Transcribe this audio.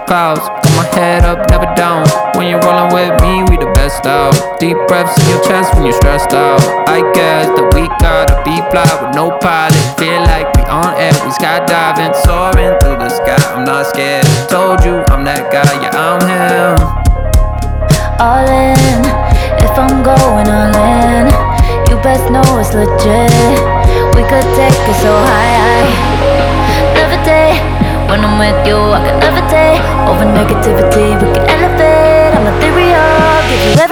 clouds. Got my head up, never down. When you're rolling with me, we the best out. Deep breaths in your chest when you're stressed out. I guess that we gotta be fly with no pilot. Feel like we on air, we skydiving, soaring through the sky. I'm not scared. Told you I'm that guy, yeah I'm him. All in, if I'm going all in, you best know it's legit. We could take it so high. Levitate, when I'm with you I can levitate. Over negativity we can elevate. I'm ethereal, give you everything.